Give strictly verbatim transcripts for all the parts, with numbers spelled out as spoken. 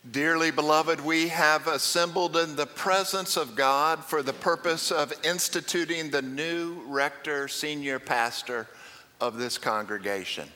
Dearly beloved, we have assembled in the presence of God for the purpose of instituting the new rector, senior pastor of this congregation.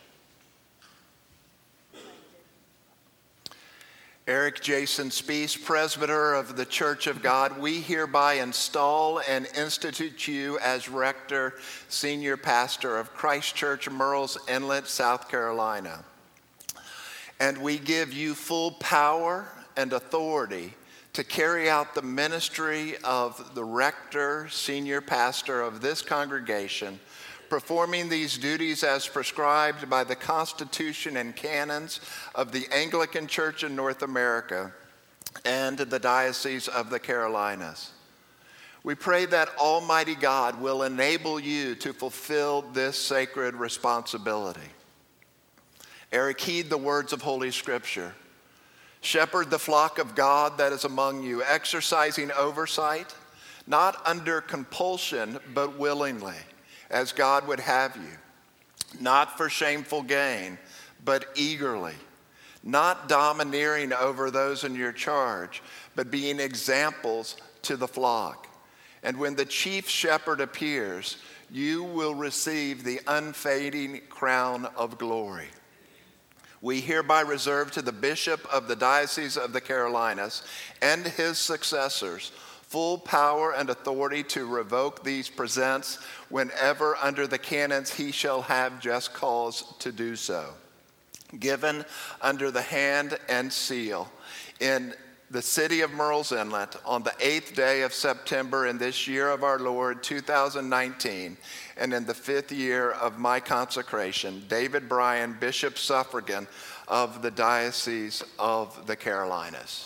Eric Jason Spees, presbyter of the Church of God, we hereby install and institute you as rector, senior pastor of Christ Church, Murrells Inlet, South Carolina. And we give you full power and authority to carry out the ministry of the rector, senior pastor of this congregation, performing these duties as prescribed by the Constitution and canons of the Anglican Church in North America and the Diocese of the Carolinas. We pray that Almighty God will enable you to fulfill this sacred responsibility. Eric, heed the words of Holy Scripture. Shepherd the flock of God that is among you, exercising oversight, not under compulsion, but willingly, as God would have you, not for shameful gain, but eagerly, not domineering over those in your charge, but being examples to the flock. And when the chief shepherd appears, you will receive the unfading crown of glory. We hereby reserve to the Bishop of the Diocese of the Carolinas and his successors full power and authority to revoke these presents whenever under the canons he shall have just cause to do so. Given under the hand and seal in the city of Murrells Inlet on the eighth day of September in this year of our Lord, two thousand nineteen, and in the fifth year of my consecration, David Bryan, Bishop Suffragan of the Diocese of the Carolinas.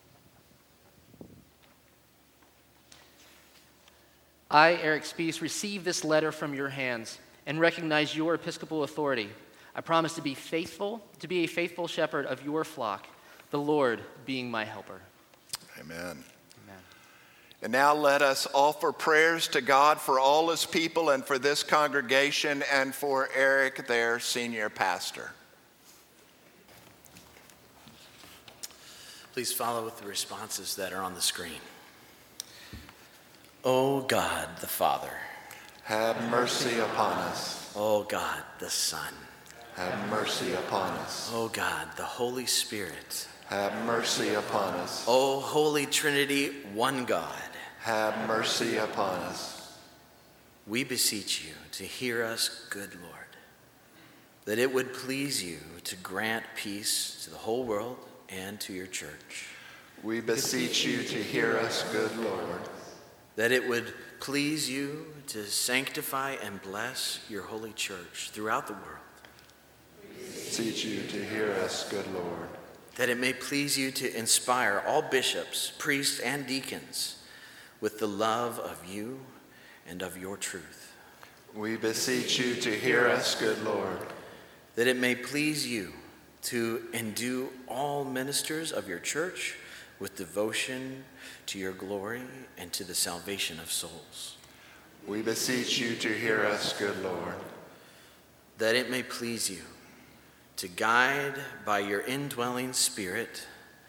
I, Eric Spees, receive this letter from your hands and recognize your episcopal authority. I promise to be faithful, to be a faithful shepherd of your flock, the Lord being my helper. Amen. Amen. And now let us offer prayers to God for all his people and for this congregation and for Eric, their senior pastor. Please follow with the responses that are on the screen. O God the Father, have mercy upon us. O God the Son, have mercy upon us. O God the Holy Spirit, have mercy upon us. O Holy Trinity, one God, have mercy upon us. We beseech you to hear us, good Lord, that it would please you to grant peace to the whole world and to your church. We beseech you to hear us, good Lord, that it would please you to sanctify and bless your holy church throughout the world. We beseech you to hear us, good Lord, that it may please you to inspire all bishops, priests, and deacons with the love of you and of your truth. We beseech you to hear us, good Lord, that it may please you to endue all ministers of your church with devotion to your glory and to the salvation of souls. We beseech you to hear us, good Lord, that it may please you to guide by your indwelling Spirit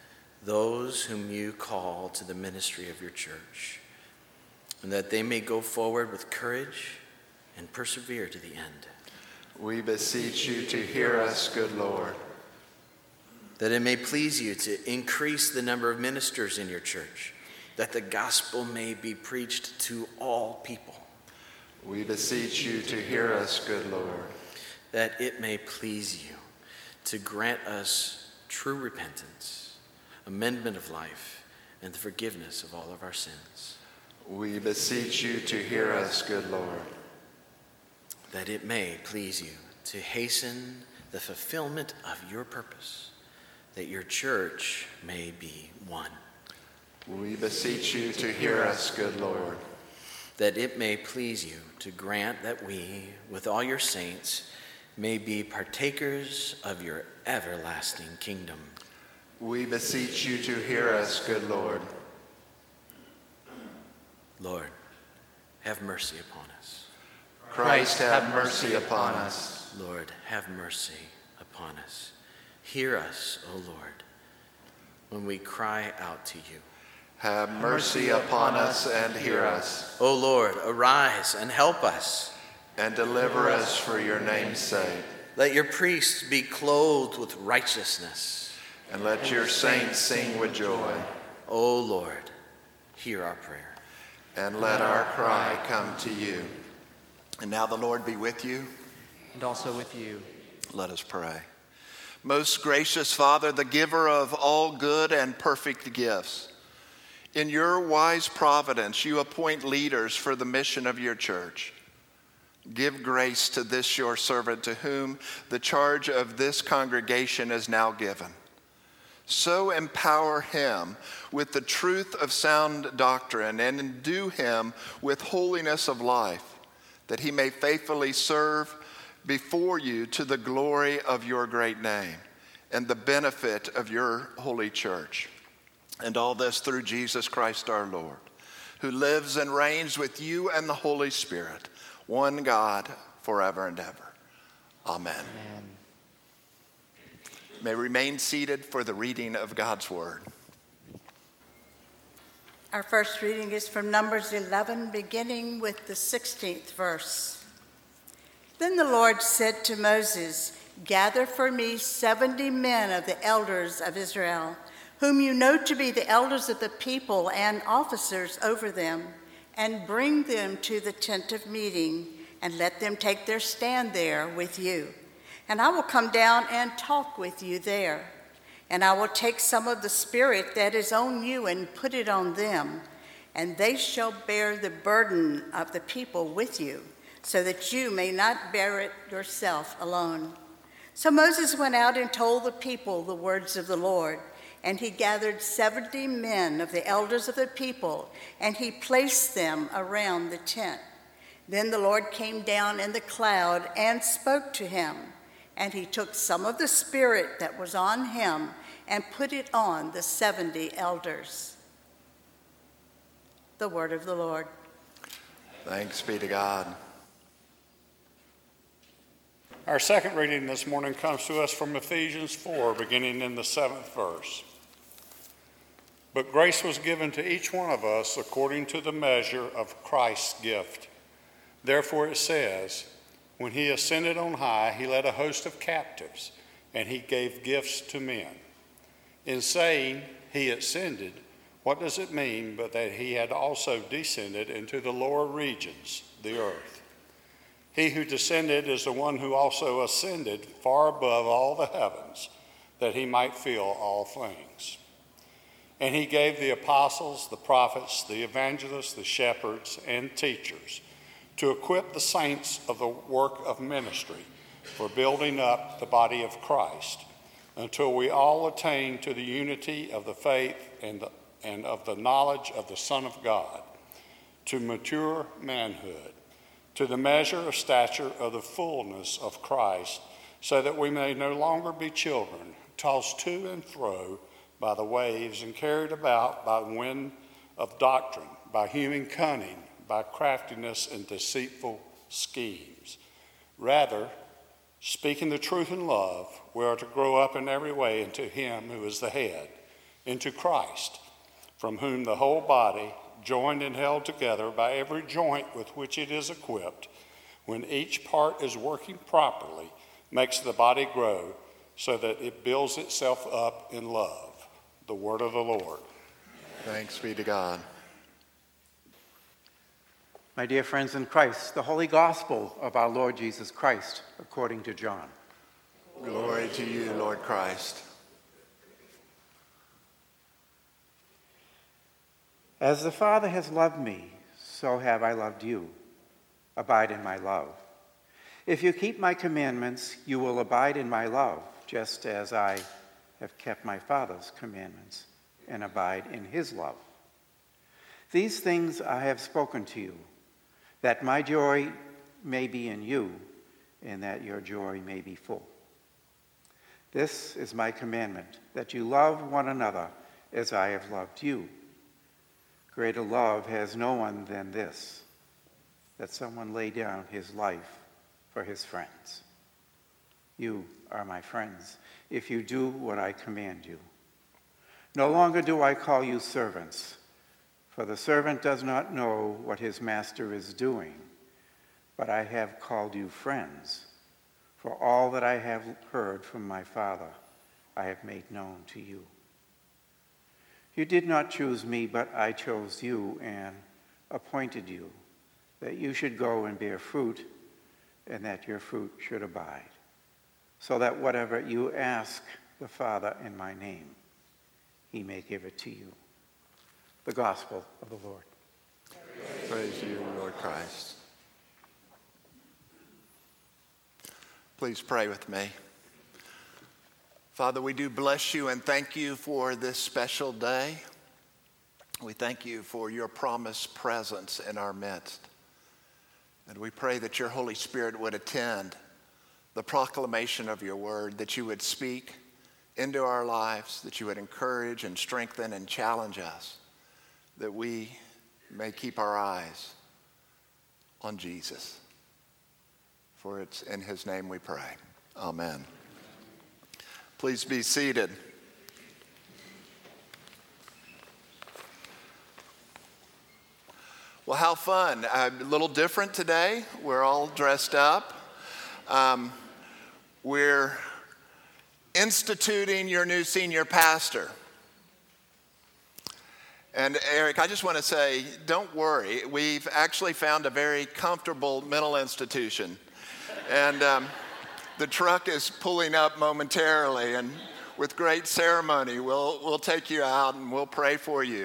those whom you call to the ministry of your church, and that they may go forward with courage and persevere to the end. We beseech you to hear us, good Lord, that it may please you to increase the number of ministers in your church, that the gospel may be preached to all people. We beseech you to hear us, good Lord, that it may please you to grant us true repentance, amendment of life, and the forgiveness of all of our sins. We beseech you to hear us, good Lord, that it may please you to hasten the fulfillment of your purpose, that your church may be one. We beseech you to hear us, good Lord, that it may please you to grant that we, with all your saints, may be partakers of your everlasting kingdom. We beseech you to hear us, good Lord. Lord, have mercy upon us. Christ, have mercy upon us. Lord, have mercy upon us. Hear us, O Lord. when we cry out to you. Have mercy upon us and hear us, O Lord, arise and help us. and deliver us for your name's sake. Let your priests be clothed with righteousness. And let your saints sing with joy. O Lord, hear our prayer. And let our cry come to you. And now the Lord be with you. And also with you. Let us pray. Most gracious Father, the giver of all good and perfect gifts, in your wise providence, you appoint leaders for the mission of your church. Give grace to this your servant, to whom the charge of this congregation is now given. So empower him with the truth of sound doctrine, and endue him with holiness of life, that he may faithfully serve before you to the glory of your great name and the benefit of your holy church. And all this through Jesus Christ our Lord, who lives and reigns with you and the Holy Spirit, one God, forever and ever. Amen. Amen. You may remain seated for the reading of God's word. Our first reading is from Numbers eleven, beginning with the sixteenth verse. Then the Lord said to Moses, "Gather for me seventy men of the elders of Israel, whom you know to be the elders of the people and officers over them, and bring them to the tent of meeting, and let them take their stand there with you. And I will come down and talk with you there. And I will take some of the Spirit that is on you and put it on them, and they shall bear the burden of the people with you, so that you may not bear it yourself alone." So Moses went out and told the people the words of the Lord. And he gathered seventy men of the elders of the people, and he placed them around the tent. Then the Lord came down in the cloud and spoke to him. And he took some of the Spirit that was on him and put it on the seventy elders. The word of the Lord. Thanks be to God. Our second reading this morning comes to us from Ephesians four, beginning in the seventh verse. But grace was given to each one of us according to the measure of Christ's gift. Therefore it says, when he ascended on high, he led a host of captives, and he gave gifts to men. In saying he ascended, what does it mean but that he had also descended into the lower regions, the earth? He who descended is the one who also ascended far above all the heavens, that he might fill all things. And he gave the apostles, the prophets, the evangelists, the shepherds, and teachers to equip the saints of the work of ministry for building up the body of Christ, until we all attain to the unity of the faith and, the, and of the knowledge of the Son of God, to mature manhood, to the measure of stature of the fullness of Christ, so that we may no longer be children, tossed to and fro by the waves and carried about by the wind of doctrine, by human cunning, by craftiness and deceitful schemes. Rather, speaking the truth in love, we are to grow up in every way into him who is the head, into Christ, from whom the whole body, joined and held together by every joint with which it is equipped, when each part is working properly, makes the body grow so that it builds itself up in love. The word of the Lord. Thanks be to God. My dear friends in Christ, the Holy Gospel of our Lord Jesus Christ, according to John. Glory to you, Lord Christ. As the Father has loved me, so have I loved you. Abide in my love. If you keep my commandments, you will abide in my love, just as I have kept my Father's commandments and abide in his love. These things I have spoken to you, that my joy may be in you, and that your joy may be full. This is my commandment, that you love one another as I have loved you. Greater love has no one than this, that someone lay down his life for his friends. You are my friends, if you do what I command you. No longer do I call you servants, for the servant does not know what his master is doing, but I have called you friends, for all that I have heard from my Father I have made known to you. You did not choose me, but I chose you and appointed you, that you should go and bear fruit, and that your fruit should abide, so that whatever you ask the Father in my name, he may give it to you. The gospel of the Lord. Praise you, Lord Christ. Please pray with me. Father, we do bless you and thank you for this special day. We thank you for your promised presence in our midst. And we pray that your Holy Spirit would attend the proclamation of your word, that you would speak into our lives, that you would encourage and strengthen and challenge us, that we may keep our eyes on Jesus. For it's in his name we pray. Amen. Please be seated. Well, how fun. Uh, a little different today. We're all dressed up. Um, we're instituting your new senior pastor. And Eric, I just want to say, don't worry. We've actually found a very comfortable mental institution. And um, the truck is pulling up momentarily, and with great ceremony, we'll, we'll take you out and we'll pray for you.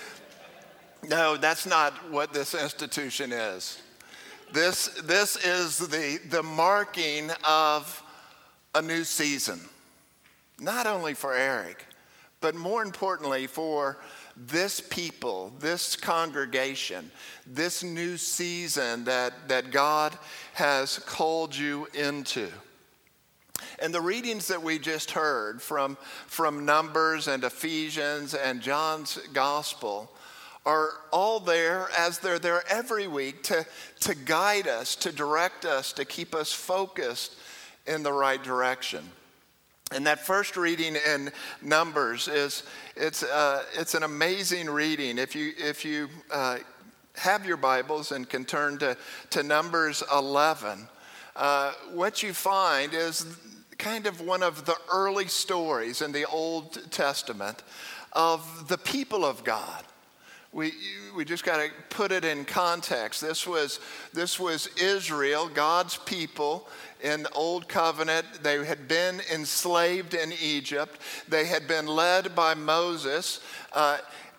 No, that's not what this institution is. This, this is the, the marking of a new season, not only for Eric, but more importantly for this people, this congregation, this new season that, that God has called you into. And the readings that we just heard from, from Numbers and Ephesians and John's Gospel are all there, as they're there every week, to, to guide us, to direct us, to keep us focused in the right direction. And that first reading in Numbers is it's uh, it's an amazing reading. If you if you uh, have your Bibles and can turn to to Numbers eleven, uh, what you find is kind of one of the early stories in the Old Testament of the people of God. We we just got to put it in context. This was this was Israel, God's people in the Old Covenant. They had been enslaved in Egypt. They had been led by Moses uh,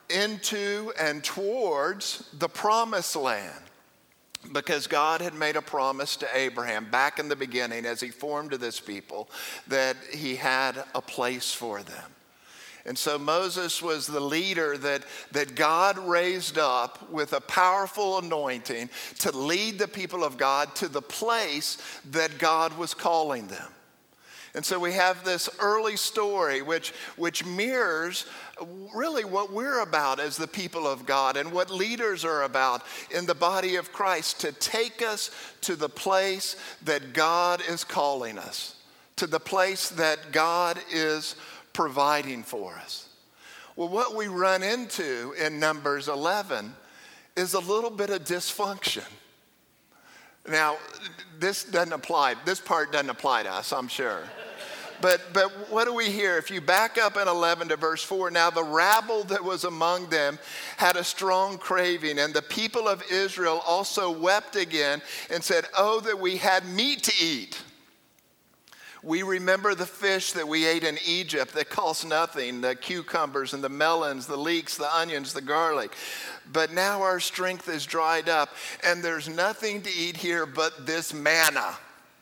into and towards the Promised Land, because God had made a promise to Abraham back in the beginning as he formed this people that he had a place for them. And so Moses was the leader that, that God raised up with a powerful anointing to lead the people of God to the place that God was calling them. And so we have this early story which, which mirrors really what we're about as the people of God and what leaders are about in the body of Christ, to take us to the place that God is calling us, to the place that God is providing for us. Well, what we run into in Numbers eleven is a little bit of dysfunction. Now, this doesn't apply, this part doesn't apply to us, I'm sure. But, but what do we hear? If you back up in eleven to verse four, now the rabble that was among them had a strong craving, and the people of Israel also wept again and said, "Oh, that we had meat to eat. We remember the fish that we ate in Egypt that cost nothing, the cucumbers and the melons, the leeks, the onions, the garlic. But now our strength is dried up, and there's nothing to eat here but this manna."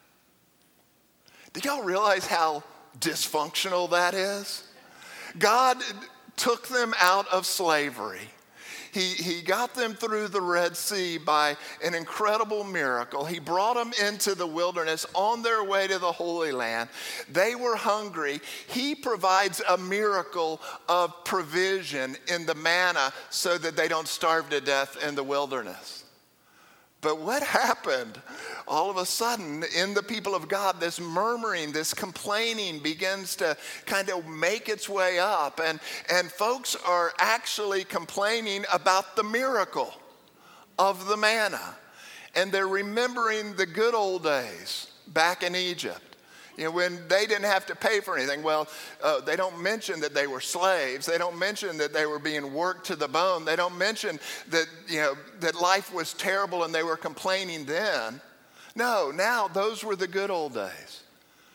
Do y'all realize how dysfunctional that is? God took them out of slavery. He, he got them through the Red Sea by an incredible miracle. He brought them into the wilderness on their way to the Holy Land. They were hungry. He provides a miracle of provision in the manna so that they don't starve to death in the wilderness. But what happened? All of a sudden, in the people of God, this murmuring, this complaining begins to kind of make its way up. And, and folks are actually complaining about the miracle of the manna. And they're remembering the good old days back in Egypt. You know, when they didn't have to pay for anything. Well, uh, they don't mention that they were slaves. They don't mention that they were being worked to the bone. They don't mention that, you know, that life was terrible and they were complaining then. No, now those were the good old days.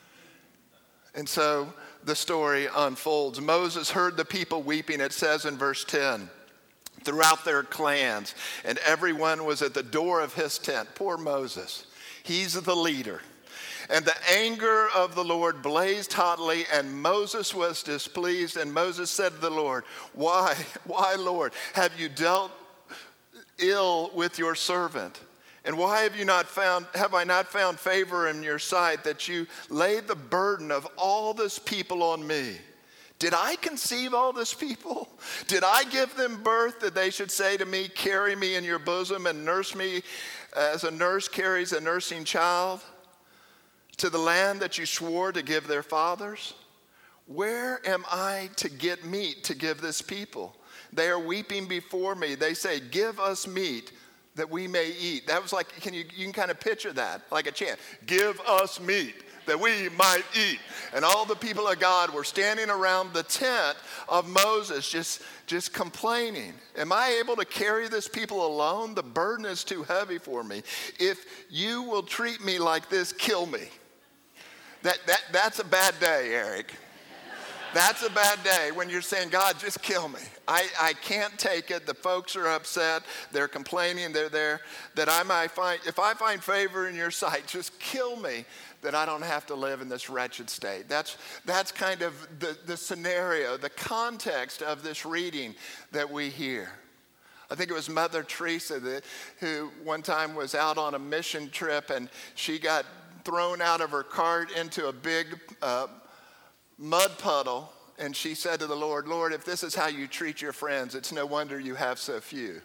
And so the story unfolds. Moses heard the people weeping, it says in verse ten, throughout their clans, and everyone was at the door of his tent. Poor Moses. He's the leader. And the anger of the Lord blazed hotly, and Moses was displeased. And Moses said to the Lord, Why, why, Lord, have you dealt ill with your servant? And why have you not found, have I not found favor in your sight that you laid the burden of all this people on me? Did I conceive all this people? Did I give them birth that they should say to me, carry me in your bosom and nurse me as a nurse carries a nursing child? To the land that you swore to give their fathers? Where am I to get meat to give this people? They are weeping before me. They say, give us meat that we may eat. That was like, can you, you can kind of picture that, like a chant. Give us meat that we might eat. And all the people of God were standing around the tent of Moses, just, just complaining. Am I able to carry this people alone? The burden is too heavy for me. If you will treat me like this, kill me. That, that, that's a bad day, Eric. That's a bad day when you're saying, God, just kill me. I, I can't take it. The folks are upset. They're complaining. They're there. That I might find, if I find favor in your sight, just kill me, that I don't have to live in this wretched state. That's, that's kind of the, the scenario, the context of this reading that we hear. I think it was Mother Teresa that, who one time was out on a mission trip, and she got thrown out of her cart into a big uh, mud puddle, and she said to the Lord, Lord, if this is how you treat your friends, it's no wonder you have so few.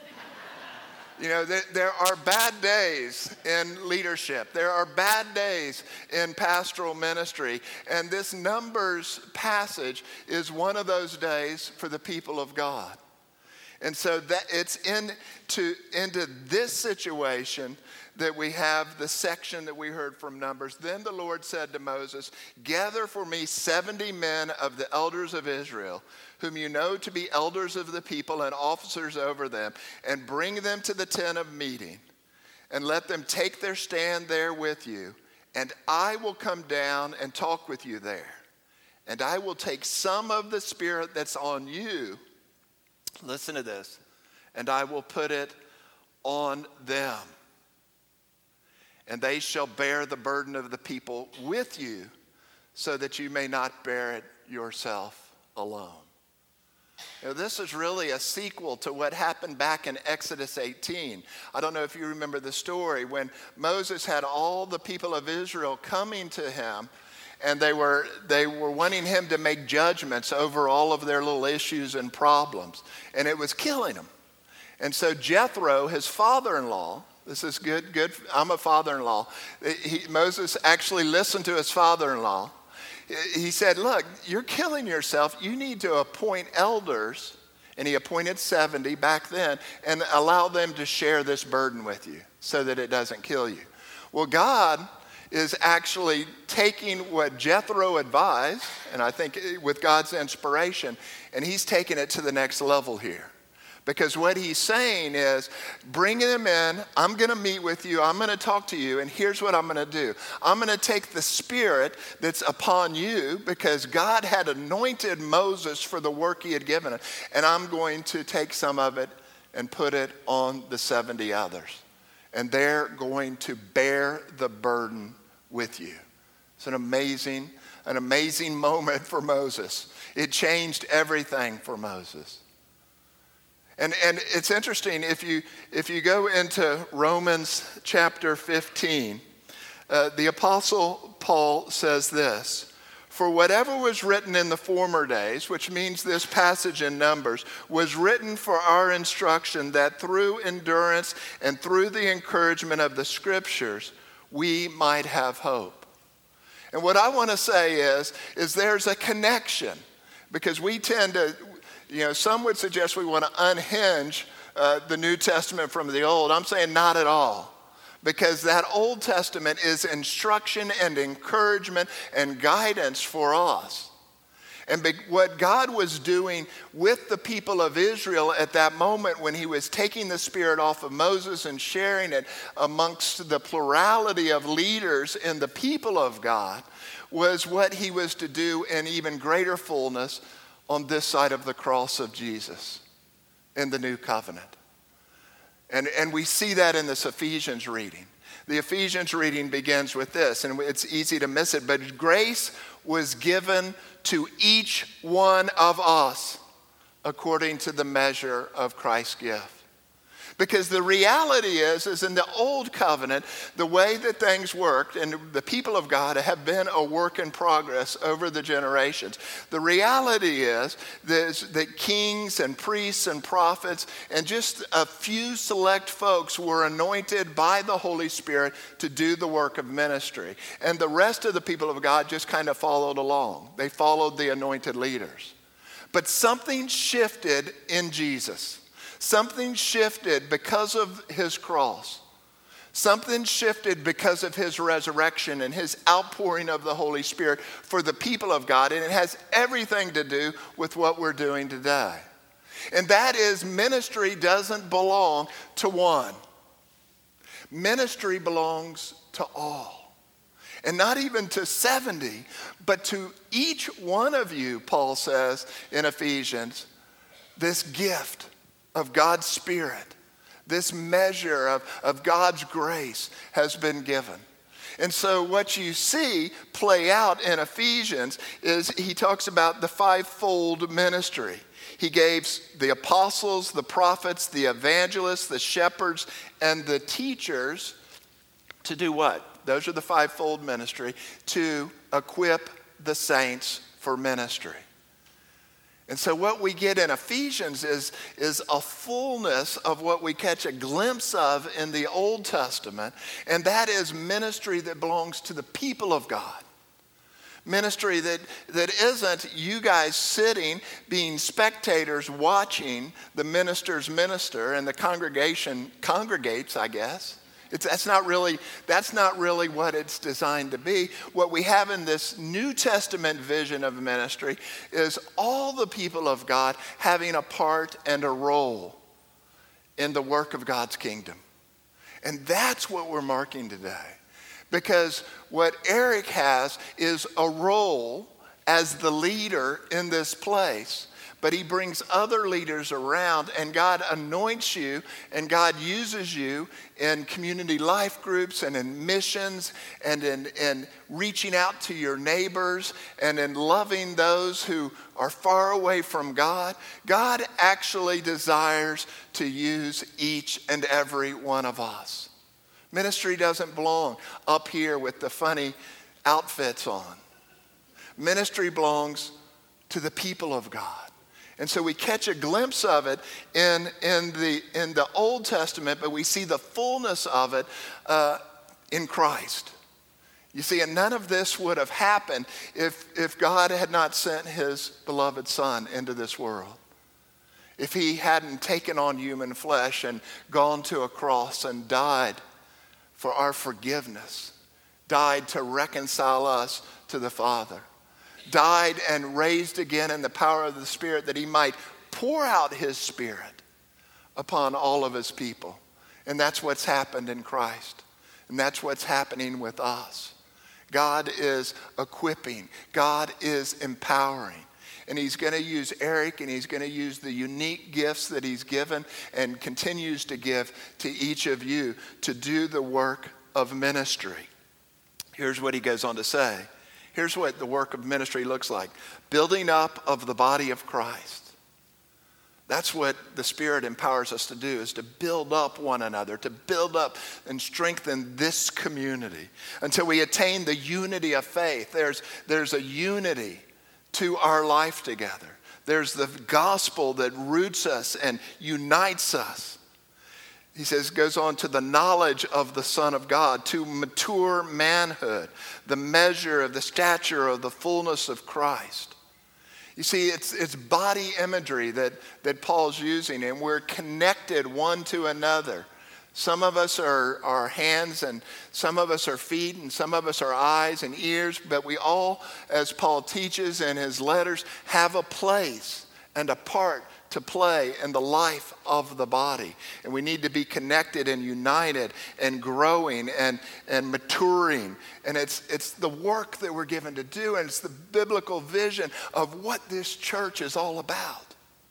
You know, there, there are bad days in leadership. There are bad days in pastoral ministry, and this Numbers passage is one of those days for the people of God. And so that it's into, into this situation that we have the section that we heard from Numbers. Then the Lord said to Moses, gather for me seventy men of the elders of Israel, whom you know to be elders of the people and officers over them, and bring them to the tent of meeting, and let them take their stand there with you, and I will come down and talk with you there. And I will take some of the Spirit that's on you, listen to this, and I will put it on them. And they shall bear the burden of the people with you, so that you may not bear it yourself alone. You know, this is really a sequel to what happened back in Exodus eighteen. I don't know if you remember the story when Moses had all the people of Israel coming to him, and they were, they were wanting him to make judgments over all of their little issues and problems, and it was killing them. And so Jethro, his father-in-law, this is good, good. I'm a father-in-law. He, Moses actually listened to his father-in-law. He said, look, you're killing yourself. You need to appoint elders. And he appointed seventy back then and allow them to share this burden with you so that it doesn't kill you. Well, God is actually taking what Jethro advised, and I think with God's inspiration, and he's taking it to the next level here. Because what he's saying is, bring them in, I'm going to meet with you, I'm going to talk to you, and here's what I'm going to do. I'm going to take the Spirit that's upon you, because God had anointed Moses for the work he had given him, and I'm going to take some of it and put it on the seventy others. And they're going to bear the burden with you. It's an amazing, an amazing moment for Moses. It changed everything for Moses. And, and it's interesting, if you, if you go into Romans chapter fifteen, uh, the Apostle Paul says this, For whatever was written in the former days, which means this passage in Numbers, was written for our instruction, that through endurance and through the encouragement of the scriptures, we might have hope. And what I want to say is, is there's a connection, because we tend to, you know, some would suggest we want to unhinge uh, the New Testament from the Old. I'm saying not at all. Because that Old Testament is instruction and encouragement and guidance for us. And be- what God was doing with the people of Israel at that moment when he was taking the Spirit off of Moses and sharing it amongst the plurality of leaders in the people of God was what he was to do in even greater fullness on this side of the cross of Jesus in the new covenant. And, and we see that in this Ephesians reading. The Ephesians reading begins with this, and it's easy to miss it, but grace was given to each one of us according to the measure of Christ's gift. Because the reality is, is in the old covenant, the way that things worked, and the people of God have been a work in progress over the generations. The reality is that kings and priests and prophets and just a few select folks were anointed by the Holy Spirit to do the work of ministry. And the rest of the people of God just kind of followed along. They followed the anointed leaders. But something shifted in Jesus. Something shifted because of his cross. Something shifted because of his resurrection and his outpouring of the Holy Spirit for the people of God. And it has everything to do with what we're doing today. And that is, ministry doesn't belong to one. Ministry belongs to all. And not even to seventy, but to each one of you, Paul says in Ephesians, this gift of God's Spirit, this measure of, of God's grace has been given. And so what you see play out in Ephesians is he talks about the fivefold ministry. He gave the apostles, the prophets, the evangelists, the shepherds, and the teachers to do what? Those are the fivefold ministry, to equip the saints for ministry. And so what we get in Ephesians is, is a fullness of what we catch a glimpse of in the Old Testament, and that is ministry that belongs to the people of God. Ministry that, that isn't you guys sitting, being spectators, watching the ministers minister, and the congregation congregates, I guess. It's, that's not really, that's not really what it's designed to be. What we have in this New Testament vision of ministry is all the people of God having a part and a role in the work of God's kingdom. And that's what we're marking today. Because what Eric has is a role as the leader in this place. But he brings other leaders around, and God anoints you, and God uses you in community life groups and in missions and in, in reaching out to your neighbors and in loving those who are far away from God. God actually desires to use each and every one of us. Ministry doesn't belong up here with the funny outfits on. Ministry belongs to the people of God. And so we catch a glimpse of it in, in, the, in the Old Testament, but we see the fullness of it uh, in Christ. You see, and none of this would have happened if, if God had not sent his beloved Son into this world. If he hadn't taken on human flesh and gone to a cross and died for our forgiveness, died to reconcile us to the Father, died and raised again in the power of the Spirit that he might pour out his Spirit upon all of his people. And that's what's happened in Christ. And that's what's happening with us. God is equipping. God is empowering. And he's going to use Eric, and he's going to use the unique gifts that he's given and continues to give to each of you to do the work of ministry. Here's what he goes on to say. Here's what the work of ministry looks like. Building up of the body of Christ. That's what the Spirit empowers us to do, is to build up one another, to build up and strengthen this community until we attain the unity of faith. There's, there's a unity to our life together. There's the gospel that roots us and unites us. He says, goes on to the knowledge of the Son of God, to mature manhood, the measure of the stature of the fullness of Christ. You see, it's, it's body imagery that, that Paul's using, and we're connected one to another. Some of us are, are hands, and some of us are feet, and some of us are eyes and ears, but we all, as Paul teaches in his letters, have a place and a part to play in the life of the body. And we need to be connected and united and growing and, and maturing. And it's, it's the work that we're given to do, and it's the biblical vision of what this church is all about.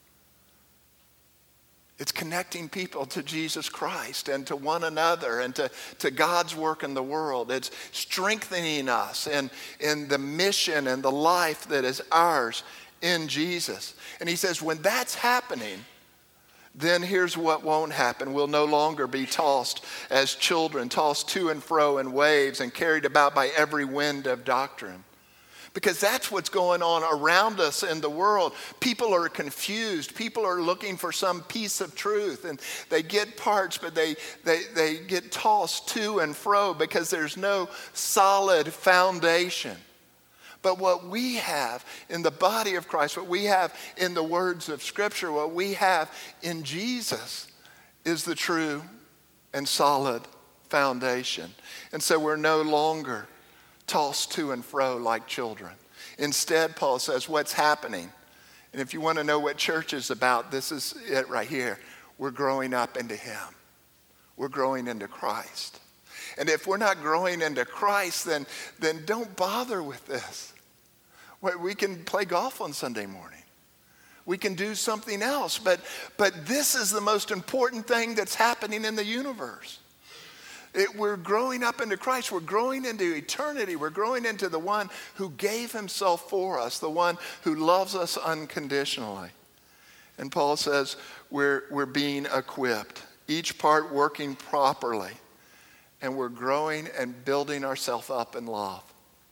It's connecting people to Jesus Christ and to one another and to, to God's work in the world. It's strengthening us in, in the mission and the life that is ours in Jesus. And he says, when that's happening, then here's what won't happen. We'll no longer be tossed as children, tossed to and fro in waves and carried about by every wind of doctrine. Because that's what's going on around us in the world. People are confused. People are looking for some piece of truth, and they get parts, but they, they, they get tossed to and fro because there's no solid foundation. But what we have in the body of Christ, what we have in the words of Scripture, what we have in Jesus is the true and solid foundation. And so we're no longer tossed to and fro like children. Instead, Paul says, what's happening? And if you want to know what church is about, this is it right here. We're growing up into Him. We're growing into Christ. And if we're not growing into Christ, then, then don't bother with this. We can play golf on Sunday morning. We can do something else. But, but this is the most important thing that's happening in the universe. It, we're growing up into Christ. We're growing into eternity. We're growing into the one who gave himself for us, the one who loves us unconditionally. And Paul says we're, we're being equipped, each part working properly. And we're growing and building ourselves up in love.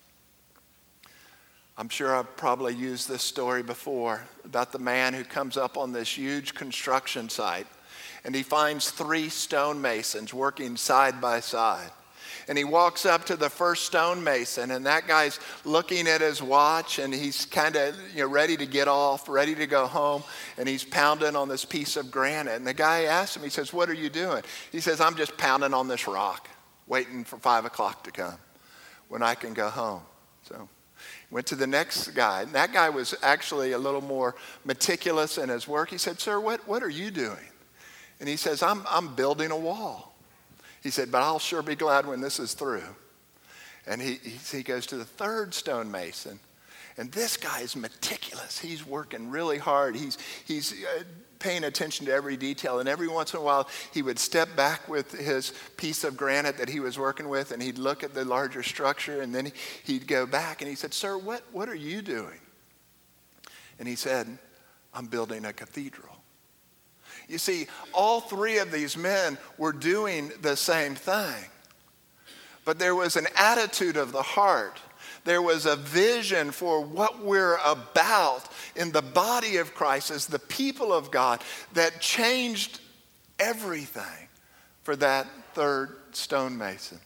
I'm sure I've probably used this story before about the man who comes up on this huge construction site, and he finds three stonemasons working side by side. And he walks up to the first stonemason, and that guy's looking at his watch, and he's kind of, you know, ready to get off, ready to go home, and he's pounding on this piece of granite. And the guy asks him, he says, "What are you doing?" He says, "I'm just pounding on this rock, waiting for five o'clock to come when I can go home." So went to the next guy, and that guy was actually a little more meticulous in his work. He said, "Sir, what, what are you doing?" And he says, I'm, I'm building a wall. He said, "But I'll sure be glad when this is through." And he, he, he goes to the third stonemason, and this guy is meticulous. He's working really hard. He's, he's uh, paying attention to every detail, and every once in a while he would step back with his piece of granite that he was working with, and he'd look at the larger structure, and then he'd go back, and he said, "Sir, what, what are you doing?" And he said, "I'm building a cathedral." You see, all three of these men were doing the same thing, but there was an attitude of the heart. There was a vision for what we're about in the body of Christ as the people of God that changed everything for that third stonemason.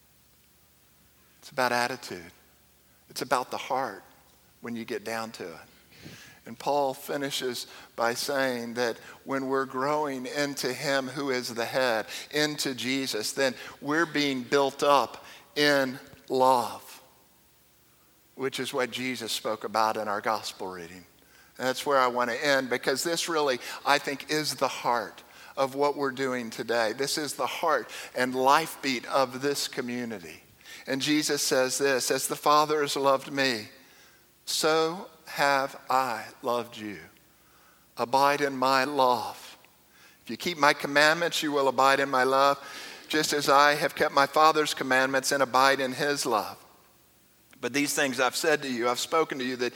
It's about attitude. It's about the heart when you get down to it. And Paul finishes by saying that when we're growing into him who is the head, into Jesus, then we're being built up in love, which is what Jesus spoke about in our gospel reading. And that's where I want to end, because this really, I think, is the heart of what we're doing today. This is the heart and life beat of this community. And Jesus says this, "As the Father has loved me, so have I loved you. Abide in my love. If you keep my commandments, you will abide in my love, just as I have kept my Father's commandments and abide in his love. But these things I've said to you, I've spoken to you, that,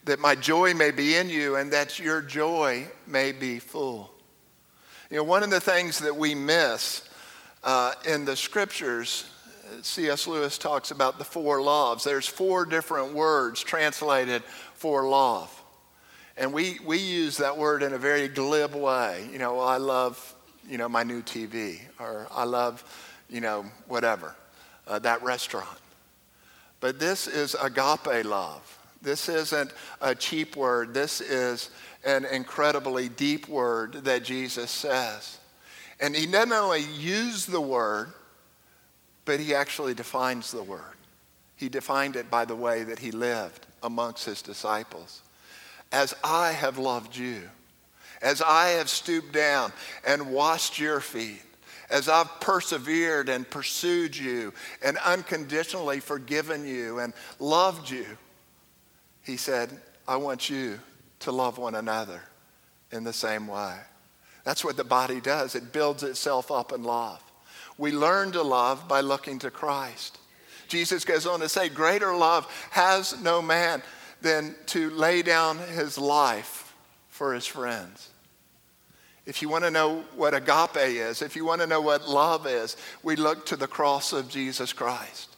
that my joy may be in you and that your joy may be full. You know, one of the things that we miss uh, in the scriptures, C S Lewis talks about the four loves. There's four different words translated for love. And we, we use that word in a very glib way. You know, well, I love, you know, my new T V, or I love, you know, whatever, uh, that restaurant. But this is agape love. This isn't a cheap word. This is an incredibly deep word that Jesus says. And he not only used the word, but he actually defines the word. He defined it by the way that he lived amongst his disciples. As I have loved you, as I have stooped down and washed your feet, as I've persevered and pursued you and unconditionally forgiven you and loved you, he said, I want you to love one another in the same way. That's what the body does. It builds itself up in love. We learn to love by looking to Christ. Jesus goes on to say, greater love has no man than to lay down his life for his friends. If you want to know what agape is, if you want to know what love is, we look to the cross of Jesus Christ,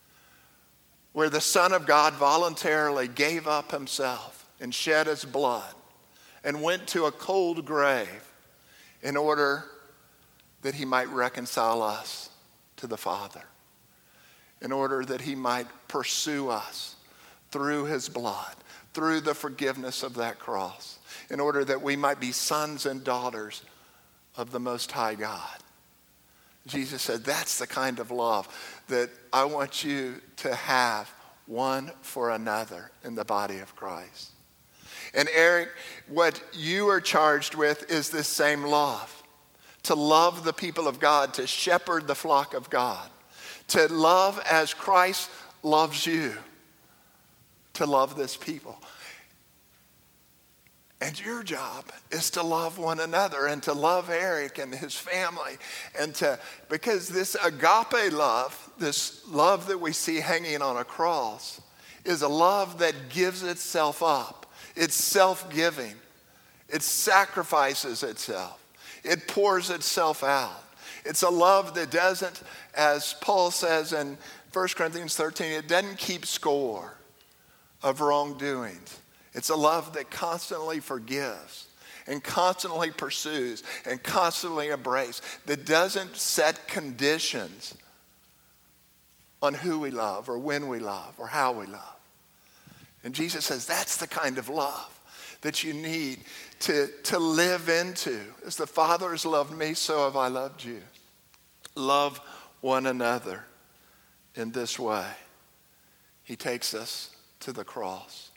where the Son of God voluntarily gave up himself and shed his blood and went to a cold grave in order that he might reconcile us to the Father, in order that he might pursue us through his blood, through the forgiveness of that cross, in order that we might be sons and daughters of the Most High God. Jesus said, that's the kind of love that I want you to have one for another in the body of Christ. And Eric, what you are charged with is this same love, to love the people of God, to shepherd the flock of God, to love as Christ loves you, to love this people. And your job is to love one another and to love Eric and his family. And to, because this agape love, this love that we see hanging on a cross, is a love that gives itself up. It's self-giving. It sacrifices itself. It pours itself out. It's a love that doesn't, as Paul says in First Corinthians thirteen, it doesn't keep score of wrongdoings. It's a love that constantly forgives and constantly pursues and constantly embraces, that doesn't set conditions on who we love or when we love or how we love. And Jesus says that's the kind of love that you need to, to live into. As the Father has loved me, so have I loved you. Love one another in this way. He takes us to the cross.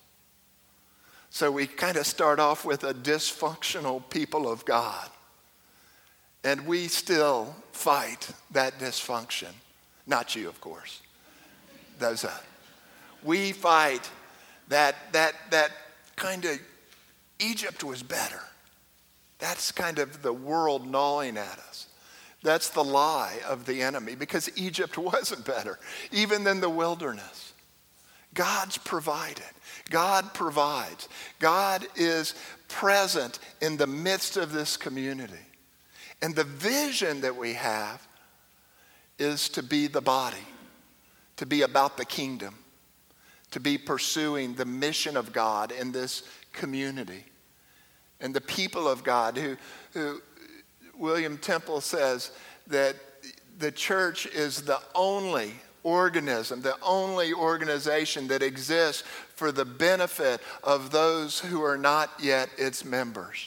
So we kind of start off with a dysfunctional people of God. And we still fight that dysfunction. Not you, of course. Those are. We fight that, that, that kind of, Egypt was better. That's kind of the world gnawing at us. That's the lie of the enemy, because Egypt wasn't better, even than the wilderness. God's provided. God provides. God is present in the midst of this community. And the vision that we have is to be the body, to be about the kingdom, to be pursuing the mission of God in this community. And the people of God who, who William Temple says that the church is the only organism, the only organization that exists for the benefit of those who are not yet its members.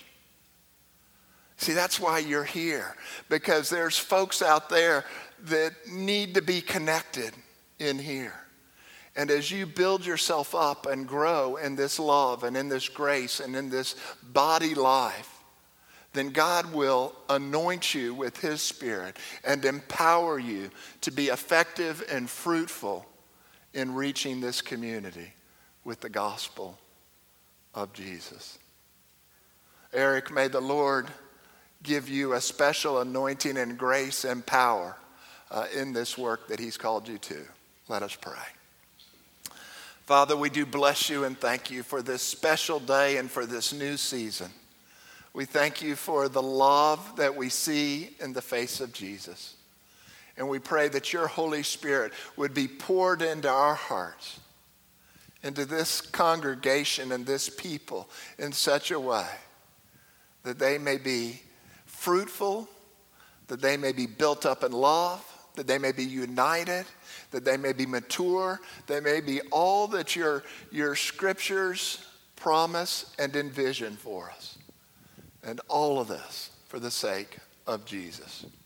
See, that's why you're here, because there's folks out there that need to be connected in here. And as you build yourself up and grow in this love and in this grace and in this body life, then God will anoint you with his Spirit and empower you to be effective and fruitful in reaching this community with the gospel of Jesus. Eric, may the Lord give you a special anointing and grace and power uh, in this work that he's called you to. Let us pray. Father, we do bless you and thank you for this special day and for this new season. We thank you for the love that we see in the face of Jesus. And we pray that your Holy Spirit would be poured into our hearts, into this congregation and this people in such a way that they may be fruitful, that they may be built up in love, that they may be united, that they may be mature, they may be all that your, your scriptures promise and envision for us. And all of this for the sake of Jesus.